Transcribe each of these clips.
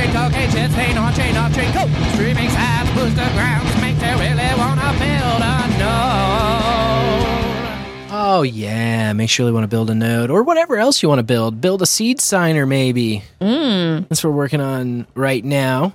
on-chain, cocaine, shit stain, on-chain, off-chain, code. Streaming sites, booster grounds, make they really wanna build a node. Oh yeah, make sure you want to build a node or whatever else you want to build. Build a seed signer maybe. That's what we're working on right now.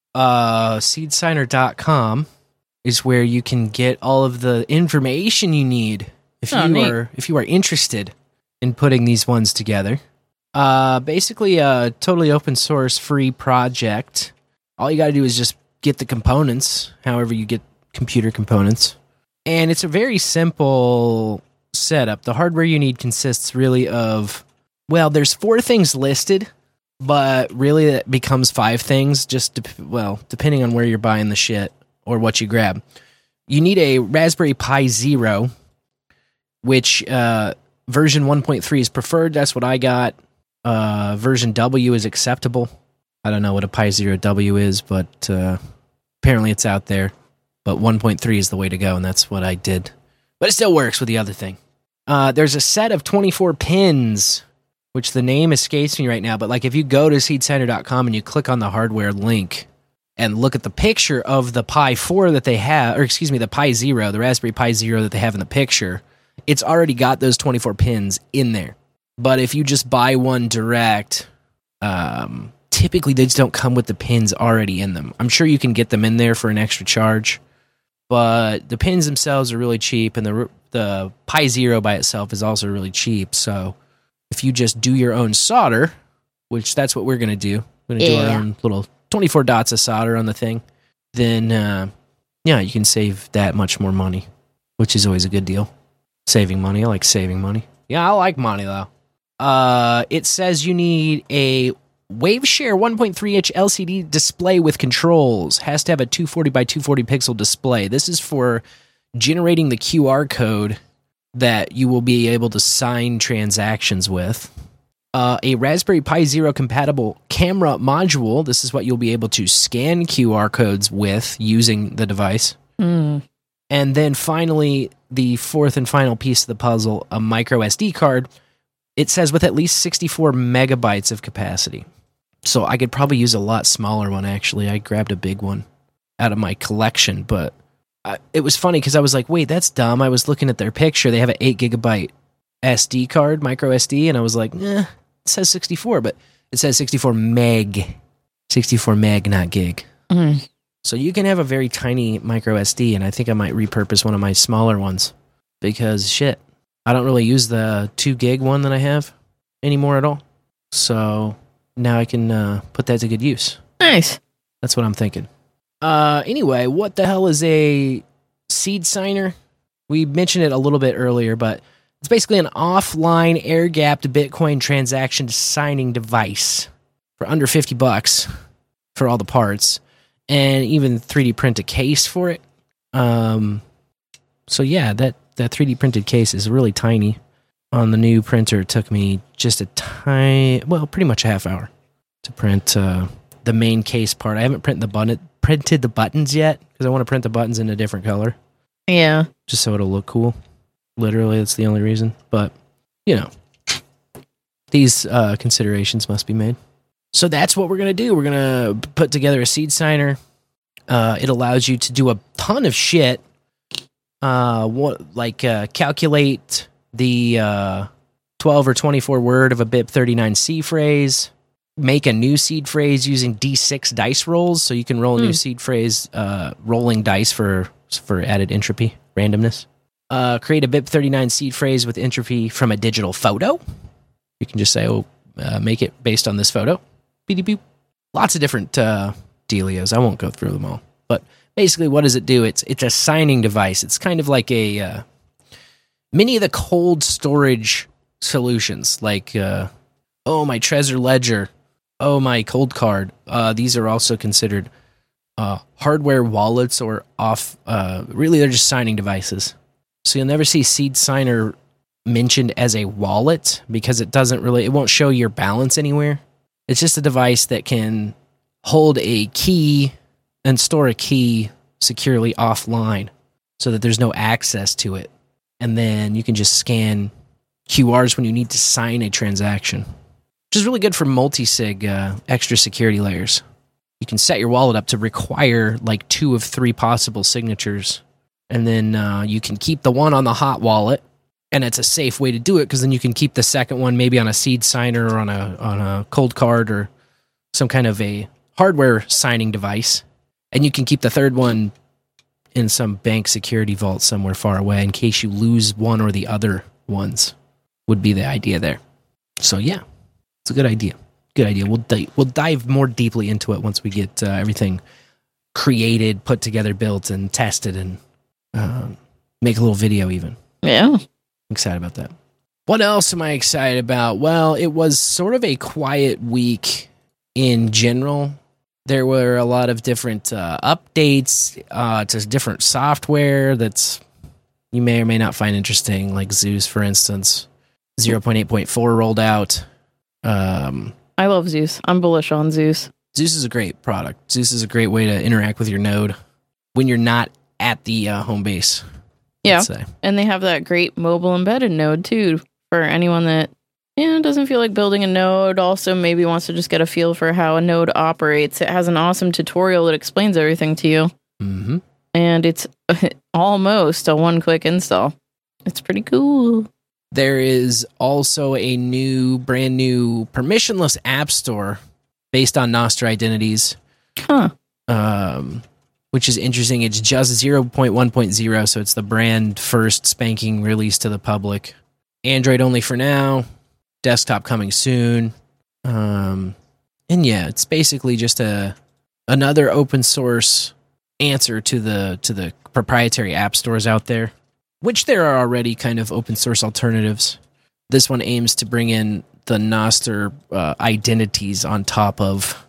Seedsigner.com is where you can get all of the information you need if you are interested in putting these ones together. Basically a totally open source free project. All you got to do is just get the components, however you get computer components. And it's a very simple setup. The hardware you need consists really of, well, there's 4 things listed, but really it becomes 5 things, just depending on where you're buying the shit or what you grab. You need a Raspberry Pi Zero, which version 1.3 is preferred. That's what I got. Version W is acceptable. I don't know what a Pi Zero W is, but apparently it's out there. But 1.3 is the way to go, and that's what I did. But it still works with the other thing. There's a set of 24 pins, which the name escapes me right now, but like if you go to seedsigner.com and you click on the hardware link and look at the picture of the Pi 4 that they have, or excuse me, the Pi Zero, the Raspberry Pi Zero that they have in the picture, it's already got those 24 pins in there. But if you just buy one direct, typically they just don't come with the pins already in them. I'm sure you can get them in there for an extra charge, but the pins themselves are really cheap, and the Pi Zero by itself is also really cheap. So if you just do your own solder, which that's what we're going to do, we're going to do our own little 24 dots of solder on the thing, then you can save that much more money, which is always a good deal. Saving money. I like saving money. Yeah, I like money, though. It says you need a Waveshare 1.3-inch LCD display with controls. Has to have a 240 by 240 pixel display. This is for generating the QR code that you will be able to sign transactions with. A Raspberry Pi Zero compatible camera module. This is what you'll be able to scan QR codes with using the device. And then finally, the fourth and final piece of the puzzle, a micro SD card. It says with at least 64 megabytes of capacity. So I could probably use a lot smaller one, actually. I grabbed a big one out of my collection, but it was funny because I was like, wait, that's dumb. I was looking at their picture. They have an 8 gigabyte SD card, micro SD, and I was like, it says 64, but it says 64 meg. 64 meg, not gig. So you can have a very tiny micro SD, and I think I might repurpose one of my smaller ones because, shit, I don't really use the 2 gig one that I have anymore at all. So now I can put that to good use. Nice. That's what I'm thinking. Anyway, what the hell is a seed signer? We mentioned it a little bit earlier, but it's basically an offline air-gapped Bitcoin transaction signing device for under $50 for all the parts, and even 3D print a case for it. So yeah, that 3D printed case is really tiny. On the new printer, it took me just pretty much a half hour to print the main case part. I haven't printed the buttons yet because I want to print the buttons in a different color. Yeah. Just so it'll look cool. Literally, that's the only reason. But, these considerations must be made. So that's what we're going to do. We're going to put together a seed signer. It allows you to do a ton of shit. Calculate the 12 or 24 word of a BIP39C phrase. Make a new seed phrase using D6 dice rolls, so you can roll a new seed phrase, rolling dice for added entropy, randomness. Create a BIP39 seed phrase with entropy from a digital photo. You can just say, make it based on this photo. Beep, beep. Lots of different dealios. I won't go through them all. But basically, what does it do? It's a signing device. It's kind of like many of the cold storage solutions, like, my Trezor Ledger, my Cold Card. These are also considered hardware wallets or really they're just signing devices. So you'll never see Seed Signer mentioned as a wallet because it won't show your balance anywhere. It's just a device that can hold a key and store a key securely offline so that there's no access to it. And then you can just scan QRs when you need to sign a transaction, which is really good for multi-sig extra security layers. you can set your wallet up to require like 2 of 3 possible signatures. And then you can keep the one on the hot wallet. And it's a safe way to do it because then you can keep the second one maybe on a seed signer or on a cold card or some kind of a hardware signing device. And you can keep the third one in some bank security vault somewhere far away in case you lose one or the other ones, would be the idea there. So yeah, it's a good idea. Good idea. We'll dive more deeply into it once we get everything created, put together, built, and tested, and make a little video even. Yeah. Excited about that. What else am I excited about? Well, it was sort of a quiet week in general. There were a lot of different updates to different software that's you may or may not find interesting, like Zeus, for instance. 0.8.4 rolled out. I love Zeus. I'm bullish on Zeus. Zeus is a great product. Zeus is a great way to interact with your node when you're not at the home base. Yeah, and they have that great mobile embedded node, too, for anyone that doesn't feel like building a node, also maybe wants to just get a feel for how a node operates. It has an awesome tutorial that explains everything to you. Mm-hmm. And it's almost a one-click install. It's pretty cool. There is also a brand new permissionless app store based on Nostr identities. Huh. Which is interesting. It's just 0.1.0, so it's the brand first spanking release to the public. Android only for now. Desktop coming soon. And yeah, it's basically just another open source answer to the proprietary app stores out there, which there are already kind of open source alternatives. This one aims to bring in the Nostr identities on top of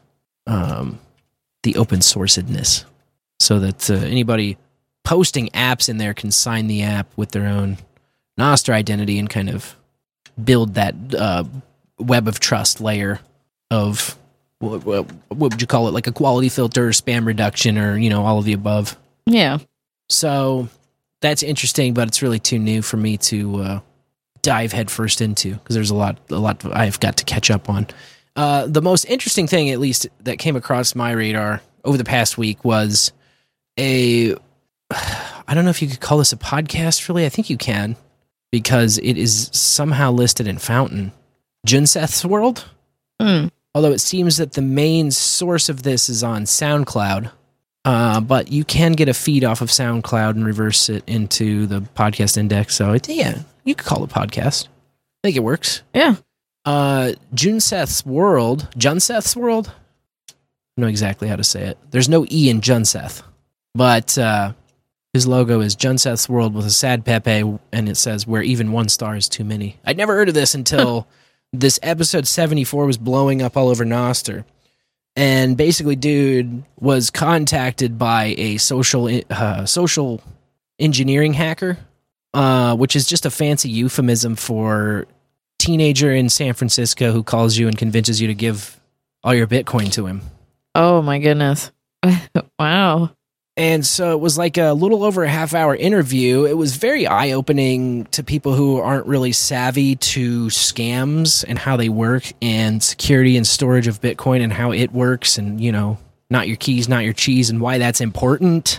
the open sourcedness, so that anybody posting apps in there can sign the app with their own Nostr identity and kind of build that web of trust layer of, what would you call it, like a quality filter, spam reduction, or, all of the above. Yeah. So that's interesting, but it's really too new for me to dive headfirst into because there's a lot I've got to catch up on. The most interesting thing, at least, that came across my radar over the past week was I don't know if you could call this a podcast, really. I think you can, because it is somehow listed in Fountain. Junseth's World? Although it seems that the main source of this is on SoundCloud, but you can get a feed off of SoundCloud and reverse it into the podcast index. So, you could call it a podcast. I think it works. Yeah. Junseth's World? I don't know exactly how to say it. There's no E in Junseth. But his logo is Junseth's World with a sad Pepe, and it says, where even 1 star is too many. I'd never heard of this until this episode 74 was blowing up all over Nostr. And basically, dude was contacted by a social engineering hacker, which is just a fancy euphemism for teenager in San Francisco who calls you and convinces you to give all your Bitcoin to him. Oh, my goodness. Wow. And so it was like a little over a half-hour interview. It was very eye-opening to people who aren't really savvy to scams and how they work, and security and storage of Bitcoin and how it works, and, not your keys, not your cheese, and why that's important.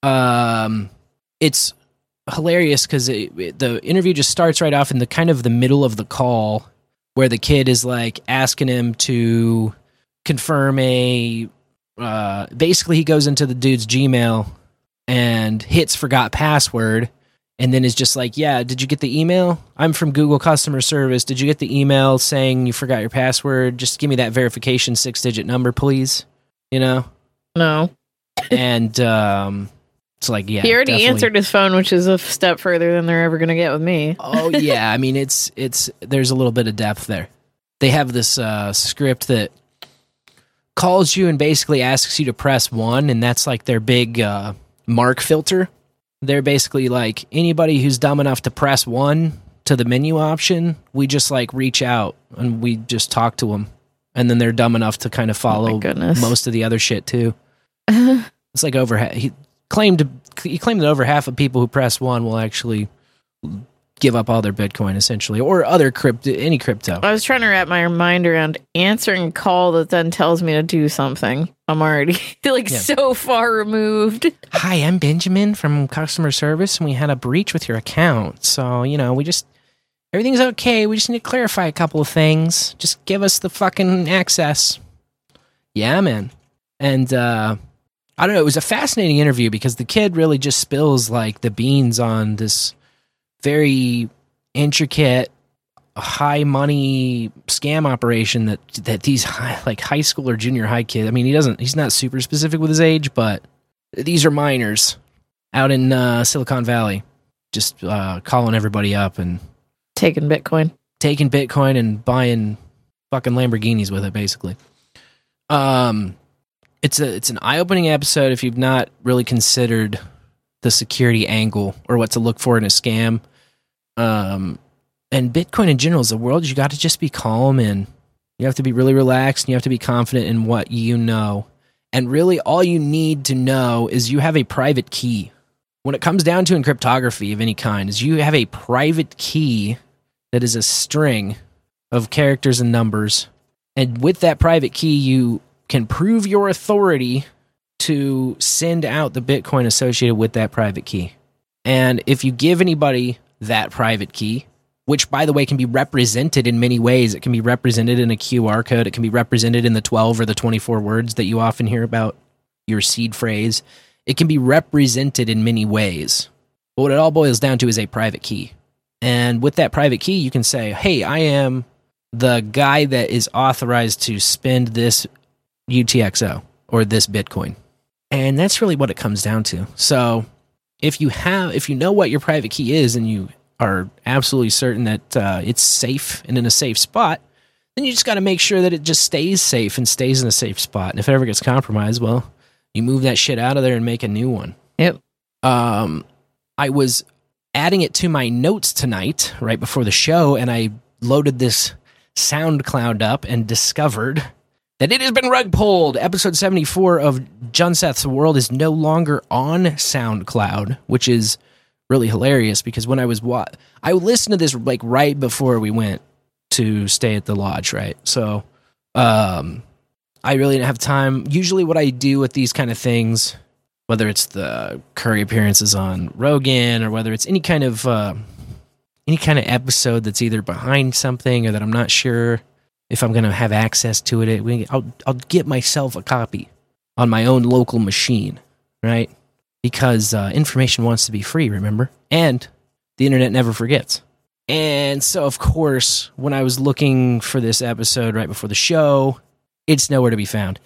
It's hilarious because the interview just starts right off in the kind of the middle of the call, where the kid is like asking him to confirm basically he goes into the dude's Gmail and hits forgot password, and then is just like, yeah, did you get the email? I'm from Google customer service. Did you get the email saying you forgot your password? Just give me that verification 6-digit number, please. No. And it's like, yeah, he already answered his phone, which is a step further than they're ever going to get with me. Oh yeah. I mean, it's there's a little bit of depth there. They have this script that calls you and basically asks you to press 1, and that's like their big mark filter. They're basically like, anybody who's dumb enough to press 1 to the menu option, we just like reach out and we just talk to them, and then they're dumb enough to kind of follow most of the other shit too. It's like he claimed that over half of people who press 1 will actually give up all their Bitcoin essentially, or other any crypto. I was trying to wrap my mind around answering a call that then tells me to do something. I'm already so far removed. Hi, I'm Benjamin from customer service, and we had a breach with your account. So, everything's okay. We just need to clarify a couple of things. Just give us the fucking access. Yeah, man. And, I don't know. It was a fascinating interview because the kid really just spills the beans on this very intricate, high money scam operation that these high school or junior high kids. I mean, he's not super specific with his age, but these are minors out in Silicon Valley, just calling everybody up and taking Bitcoin and buying fucking Lamborghinis with it, basically. It's an eye-opening episode if you've not really considered the security angle or what to look for in a scam. And Bitcoin in general is a world you got to just be calm in. You have to be really relaxed and you have to be confident in what you know. And really all you need to know is you have a private key. When it comes down to in cryptography of any kind, is you have a private key that is a string of characters and numbers. And with that private key, you can prove your authority to send out the Bitcoin associated with that private key. And if you give anybody that private key, which, by the way, can be represented in many ways. It can be represented in a QR code. It can be represented in the 12 or the 24 words that you often hear about your seed phrase. It can be represented in many ways. But what it all boils down to is a private key. And with that private key, you can say, hey, I am the guy that is authorized to spend this UTXO or this Bitcoin. And that's really what it comes down to. So if you know what your private key is and you are absolutely certain that it's safe and in a safe spot, then you just got to make sure that it just stays safe and stays in a safe spot. And if it ever gets compromised, well, you move that shit out of there and make a new one. Yep. I was adding it to my notes tonight, right before the show, and I loaded this SoundCloud up and discovered that it has been rug pulled. Episode 74 of John Seth's World is no longer on SoundCloud, which is really hilarious because when I listened to this right before we went to stay at the lodge, right? So I really didn't have time. Usually what I do with these kind of things, whether it's the Curry appearances on Rogan or whether it's any kind of episode that's either behind something or that I'm not sure if I'm going to have access to it, I'll get myself a copy on my own local machine, right? Because information wants to be free, remember? And the internet never forgets. And so, of course, when I was looking for this episode right before the show, it's nowhere to be found.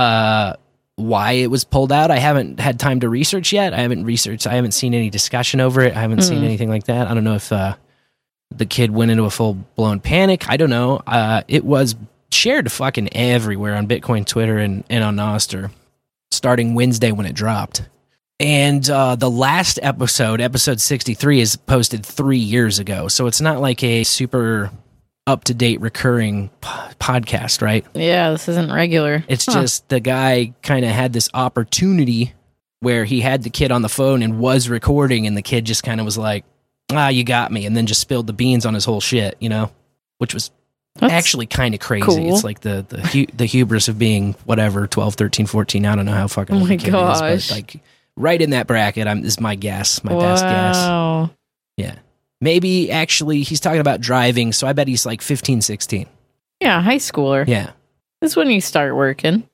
Why it was pulled out, I haven't had time to research yet. I haven't seen any discussion over it. I haven't seen anything like that. I don't know if the kid went into a full-blown panic. I don't know. It was shared fucking everywhere on Bitcoin Twitter and on Nostr, starting Wednesday when it dropped. And the last episode 63, is posted 3 years ago. So it's not like a super up-to-date recurring podcast, right? Yeah, this isn't regular. It's just the guy kind of had this opportunity where he had the kid on the phone and was recording, and the kid just kind of was like, you got me, and then just spilled the beans on his whole shit, which was actually kind of crazy. Cool. It's like the hubris of being whatever, 12, 13, 14, I don't know how fucking old the kid is, but right in that bracket, is my guess, best guess. Yeah. Maybe actually he's talking about driving, so I bet he's 15, 16. Yeah, high schooler. Yeah. That's when you start working.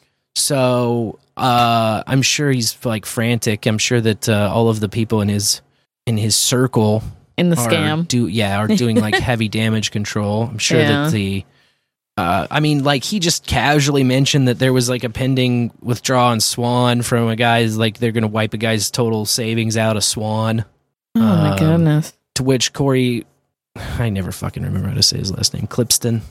So I'm sure he's frantic. I'm sure that all of the people in his circle in the scam are doing heavy damage control. I'm sure that the he just casually mentioned that there was a pending withdrawal on Swan from a guy's they're going to wipe a guy's total savings out of Swan. Oh my goodness. To which Corey, I never fucking remember how to say his last name, Cliptenstein,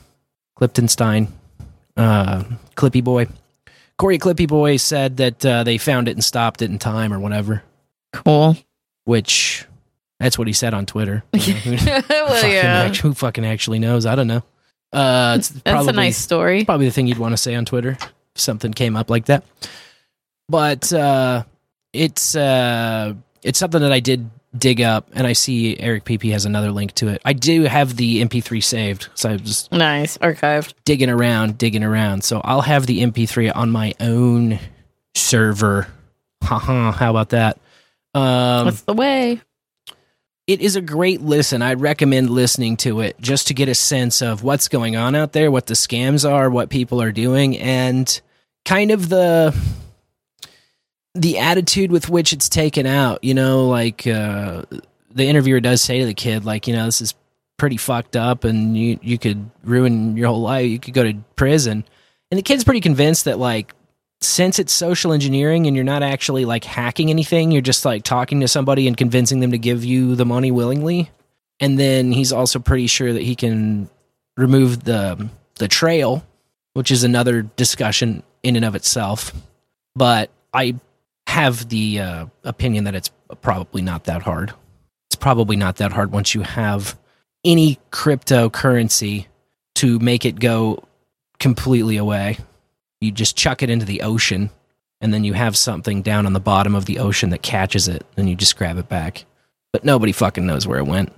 Clippy Boy. Corey Clippy Boy said that they found it and stopped it in time or whatever. Cool. Which, that's what he said on Twitter. Well, who fucking actually knows? I don't know. That's a nice story. Probably the thing you'd want to say on Twitter if something came up like that. But it's something that I did dig up, and I see Eric PP has another link to it. I do have the MP3 saved, so I just nice archived, digging around. So I'll have the MP3 on my own server. Haha, how about that? That's the way. It is a great listen. I'd recommend listening to it just to get a sense of what's going on out there, what the scams are, what people are doing, and kind of the attitude with which it's taken out. You know, like the interviewer does say to the kid, like, you know, this is pretty fucked up and you could ruin your whole life. You could go to prison. And the kid's pretty convinced that, like, since it's social engineering and you're not actually like hacking anything, you're just like talking to somebody and convincing them to give you the money willingly. And then he's also pretty sure that he can remove the trail, which is another discussion in and of itself. But I have the opinion that it's probably not that hard. It's probably not that hard once you have any cryptocurrency to make it go completely away. You just chuck it into the ocean, and then you have something down on the bottom of the ocean that catches it, and you just grab it back. But nobody fucking knows where it went.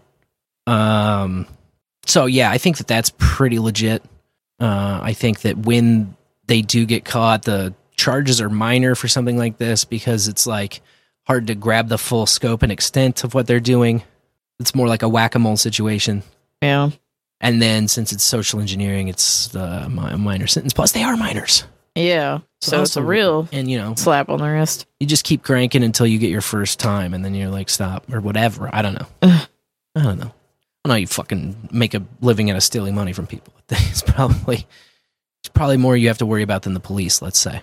So yeah, I think that that's pretty legit. I think that when they do get caught, the charges are minor for something like this because it's like hard to grab the full scope and extent of what they're doing. It's more like a whack-a-mole situation. Yeah. And then since it's social engineering, it's a minor sentence. Plus, they are minors. Yeah. So it's a real slap on the wrist. You just keep cranking until you get your first time, and then you're like, stop, or whatever. I don't know. I don't know how you fucking make a living out of stealing money from people. It's probably more you have to worry about than the police, let's say,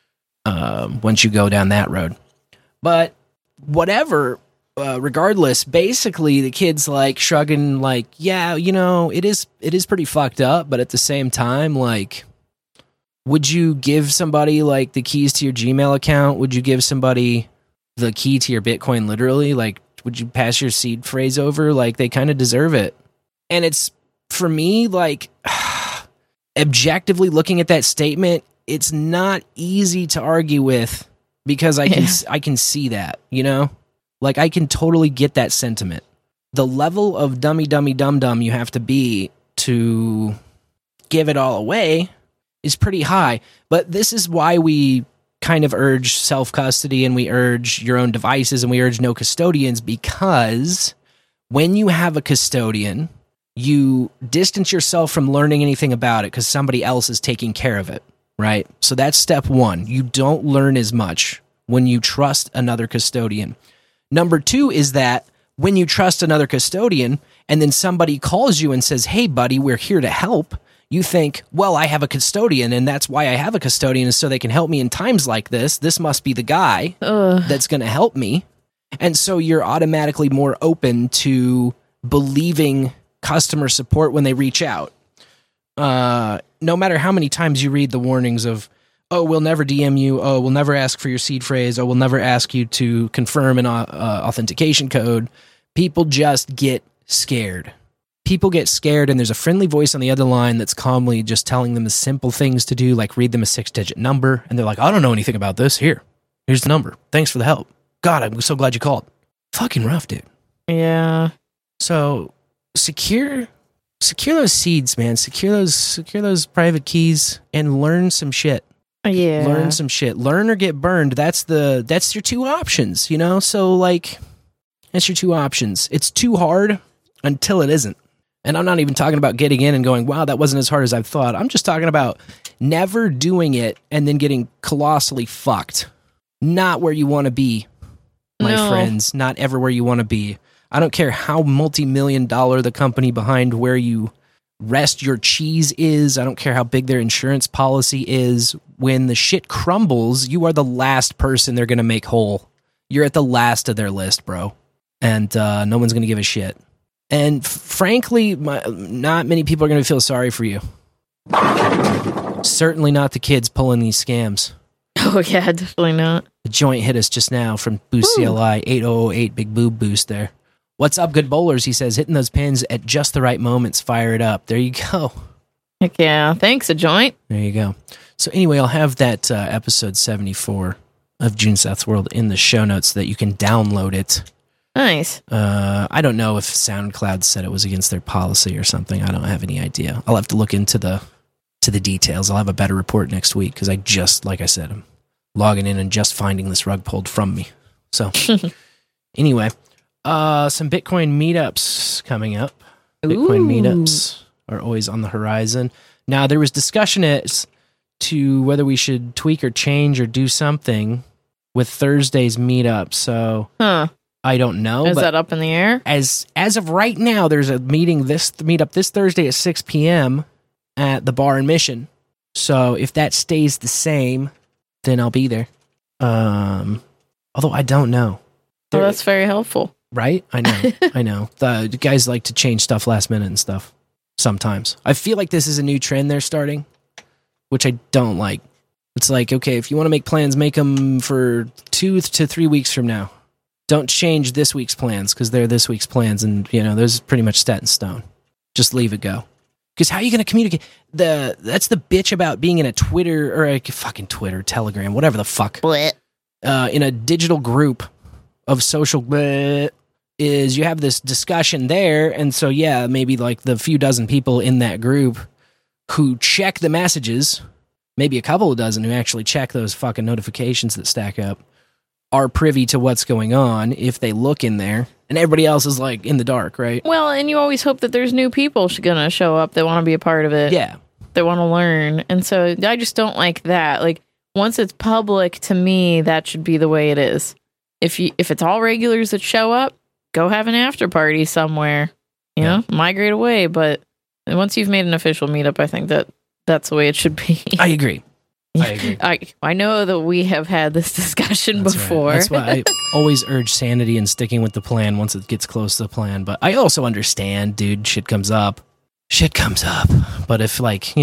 once you go down that road. But whatever. Regardless, basically the kid's like shrugging, like, yeah, you know, it is pretty fucked up, but at the same time, like, would you give somebody like the keys to your Gmail account? Would you give somebody the key to your Bitcoin literally? Like, would you pass your seed phrase over? Like, they kind of deserve it. And it's, for me, like, objectively looking at that statement, it's not easy to argue with because I can see that, you know? Like, I can totally get that sentiment. The level of dummy dum-dum you have to be to give it all away is pretty high. But this is why we kind of urge self-custody and we urge your own devices and we urge no custodians, because when you have a custodian, you distance yourself from learning anything about it because somebody else is taking care of it, right? So that's step one. You don't learn as much when you trust another custodian. Number two is that when you trust another custodian and then somebody calls you and says, hey, buddy, we're here to help, you think, well, I have a custodian and that's why I have a custodian is so they can help me in times like this. This must be the guy that's going to help me. And so you're automatically more open to believing customer support when they reach out. No matter how many times you read the warnings of, oh, we'll never DM you. Oh, we'll never ask for your seed phrase. Oh, we'll never ask you to confirm an authentication code. People just get scared. People get scared, and there's a friendly voice on the other line that's calmly just telling them the simple things to do, like read them a 6-digit number. And they're like, I don't know anything about this. Here's the number. Thanks for the help. God, I'm so glad you called. Fucking rough, dude. Yeah. So secure those seeds, man. Secure those private keys and learn some shit. Yeah. Learn some shit. Learn or get burned. That's your two options, you know? So, like, that's your two options. It's too hard until it isn't. And I'm not even talking about getting in and going, wow, that wasn't as hard as I thought. I'm just talking about never doing it and then getting colossally fucked. Not where you want to be, my friends. Not ever where you want to be. I don't care how multi-million-dollar the company behind where you rest your cheese is. I don't care how big their insurance policy is. When the shit crumbles, you are the last person they're going to make whole. You're at the last of their list, bro. And no one's going to give a shit. And frankly, not many people are going to feel sorry for you. Certainly not the kids pulling these scams. Oh, yeah, definitely not. The joint hit us just now from Boost CLI 8008, big boob boost there. What's up, good bowlers? He says, hitting those pins at just the right moments. Fire it up. There you go. Heck yeah. Thanks, a joint. There you go. So anyway, I'll have that episode 74 of June South World in the show notes so that you can download it. Nice. I don't know if SoundCloud said it was against their policy or something. I don't have any idea. I'll have to look into the details. I'll have a better report next week because I just, like I said, I'm logging in and just finding this rug pulled from me. So anyway, some Bitcoin meetups coming up. Bitcoin meetups are always on the horizon. Now, there was discussion as to whether we should tweak or change or do something with Thursday's meetup. So I don't know. Is that up in the air? As of right now, there's a meetup this Thursday at 6 p.m. at the bar in Mission. So if that stays the same, then I'll be there. Although I don't know. Oh, that's very helpful. Right? I know. I know. The guys like to change stuff last minute and stuff sometimes. I feel like this is a new trend they're starting, which I don't like. It's like, okay, if you want to make plans, make them for 2 to 3 weeks from now. Don't change this week's plans because they're this week's plans, and those is pretty much set in stone. Just leave it go. Because how are you going to communicate? That's the bitch about being in a Twitter or a fucking Twitter, Telegram, whatever the fuck. In a digital group of social is you have this discussion there, and so maybe like the few dozen people in that group who check the messages, maybe a couple of dozen who actually check those fucking notifications that stack up, are privy to what's going on if they look in there, and everybody else is like in the dark, right? Well, and you always hope that there's new people gonna show up that want to be a part of it. Yeah. They want to learn. And so I just don't like that. Like, once it's public, to me, that should be the way it is. If it's all regulars that show up, go have an after party somewhere. You know, migrate away. But once you've made an official meetup, I think that's the way it should be. I agree. I know that we have had this discussion before. Right. That's why I always urge sanity and sticking with the plan once it gets close to the plan. But I also understand, dude, shit comes up. But if,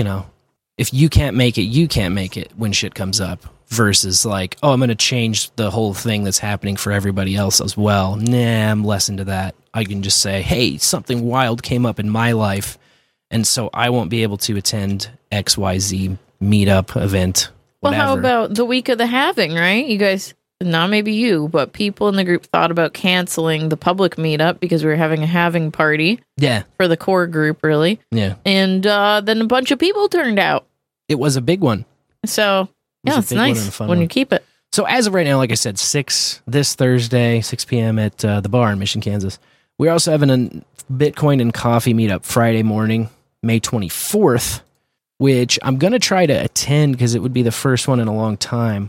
if you can't make it, you can't make it when shit comes up. Versus like, I'm going to change the whole thing that's happening for everybody else as well. Nah, I'm less into that. I can just say, hey, something wild came up in my life, and so I won't be able to attend XYZ meetup event, whatever. Well, how about the week of the halving, right? You guys, not maybe you, but people in the group thought about canceling the public meetup because we were having a halving party. Yeah. For the core group, really. Yeah. And then a bunch of people turned out. It was a big one. So, it's nice when you keep it. So as of right now, like I said, this Thursday, 6 p.m. at the bar in Mission, Kansas. We're also having a Bitcoin and coffee meetup Friday morning, May 24th, which I'm going to try to attend because it would be the first one in a long time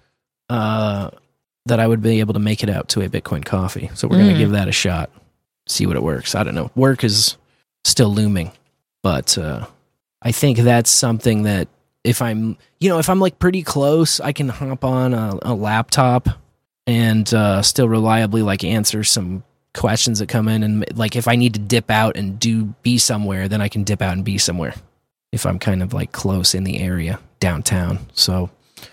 that I would be able to make it out to a Bitcoin coffee. So we're going to give that a shot, see what it works. I don't know. Work is still looming, but I think that's something that if I'm like pretty close, I can hop on a laptop and still reliably like answer some questions that come in. And like if I need to dip out and be somewhere, then I can dip out and be somewhere if I'm kind of like close in the area downtown. So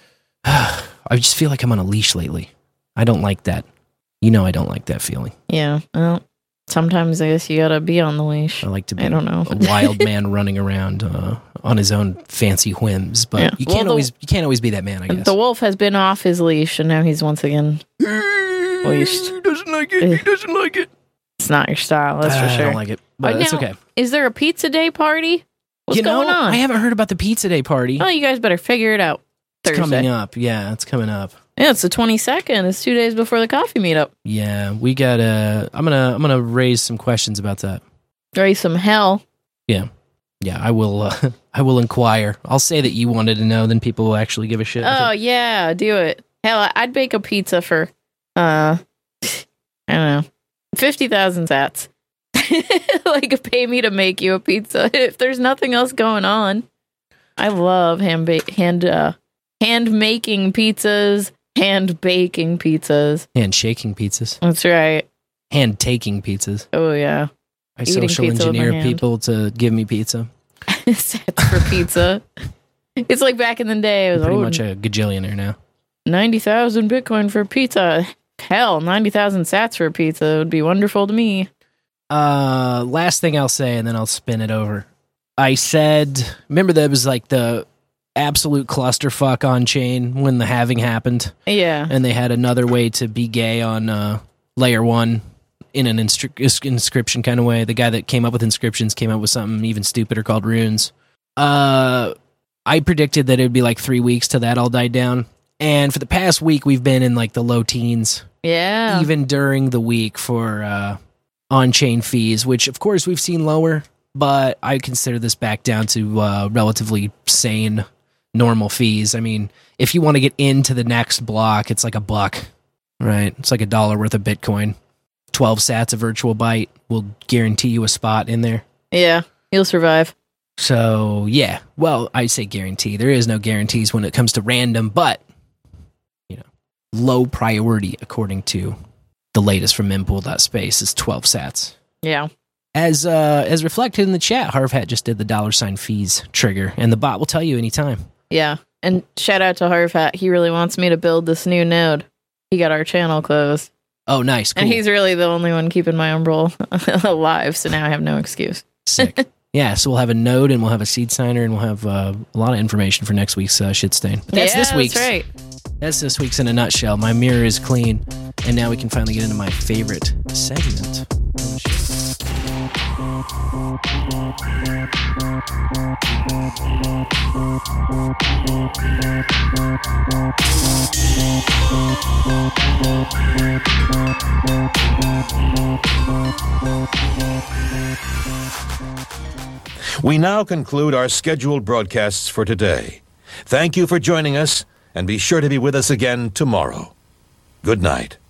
I just feel like I'm on a leash lately. I don't like that. I don't like that feeling. Yeah. Well, sometimes I guess you gotta be on the leash. I like to be I don't know. a wild man running around on his own fancy whims, but you can't always be that man, I guess. The wolf has been off his leash and now he's once again leashed. He doesn't like it. He doesn't like it. It's not your style, that's for sure. I don't like it, but it's okay. Is there a pizza day party? What's going on? I haven't heard about the pizza day party. Oh, you guys better figure it out. It's coming up. Yeah, it's coming up. Yeah, it's the 22nd. It's 2 days before the coffee meetup. Yeah, we gotta. I'm gonna raise some questions about that. Raise some hell. Yeah, I will. I will inquire. I'll say that you wanted to know, then people will actually give a shit. Oh yeah, do it. Hell, I'd bake a pizza for I don't know, 50,000 sats. Like, pay me to make you a pizza if there's nothing else going on. I love hand making pizzas, hand baking pizzas, hand shaking pizzas. That's right. Hand taking pizzas. Oh yeah. I social engineer people to give me pizza. Sets for pizza. It's like back in the day. I'm pretty much a gajillionaire now. 90,000 Bitcoin for pizza. Hell, 90,000 sats for pizza would be wonderful to me. Last thing I'll say, and then I'll spin it over. I said, remember that was like the absolute clusterfuck on chain when the halving happened? Yeah. And they had another way to be gay on layer 1 in an inscription kind of way. The guy that came up with inscriptions came up with something even stupider called runes. I predicted that it would be like 3 weeks till that all died down. And for the past week, we've been in like the low teens. Yeah. Even during the week for on-chain fees, which of course we've seen lower, but I consider this back down to relatively sane, normal fees. I mean, if you want to get into the next block, it's like $1, right? It's like $1 worth of Bitcoin. 12 sats of virtual byte will guarantee you a spot in there. Yeah, you'll survive. So, yeah. Well, I say guarantee. There is no guarantees when it comes to random, but, you know, low priority according to the latest from mempool.space is 12 sats. Yeah. As reflected in the chat, Harvhat just did the $ fees trigger, and the bot will tell you anytime. Yeah. And shout out to Harvhat. He really wants me to build this new node. He got our channel closed. Oh, nice. Cool. And he's really the only one keeping my Umbrel alive, so now I have no excuse. Sick. Yeah, so we'll have a node, and we'll have a seed signer, and we'll have a lot of information for next week's shit stain. But that's this week's. That's right. That's this week's in a nutshell. My mirror is clean, and now we can finally get into my favorite segment. We now conclude our scheduled broadcasts for today. Thank you for joining us, and be sure to be with us again tomorrow. Good night.